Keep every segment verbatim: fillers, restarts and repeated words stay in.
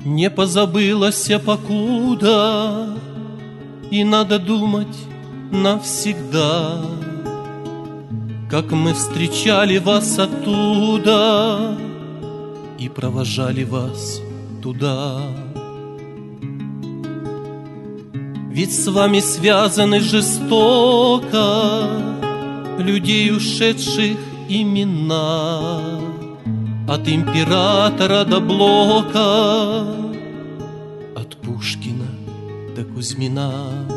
не позабылася покуда, и надо думать навсегда, как мы встречали вас оттуда и провожали вас туда. Ведь с вами связаны жестоко людей, ушедших имена, от императора до Блока, от Пушкина до Кузьмина.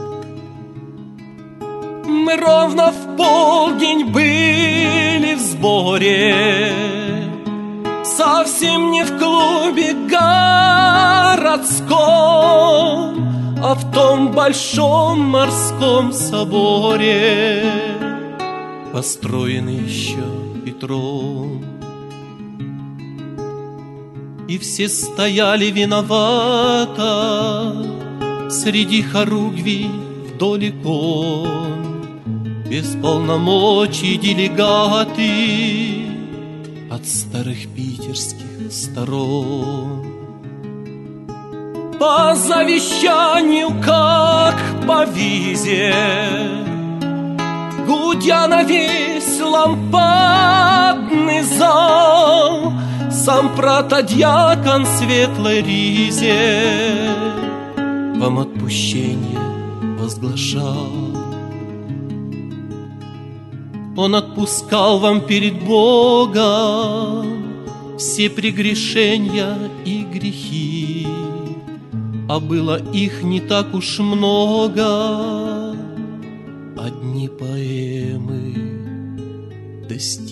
Мы ровно в полдень были в сборе, совсем не в клубе городском, а в том большом морском соборе, построенный еще Петром. И все стояли виновато среди хоругвий вдоль икон, без полномочий делегаты от старых питерских сторон. По завещанию, как по визе, гудя на весь лампадный зал, сам протодьякон в светлой ризе вам отпущение возглашал. Он отпускал вам перед Богом все прегрешения и грехи, а было их не так уж много, одни поэмы до стихи.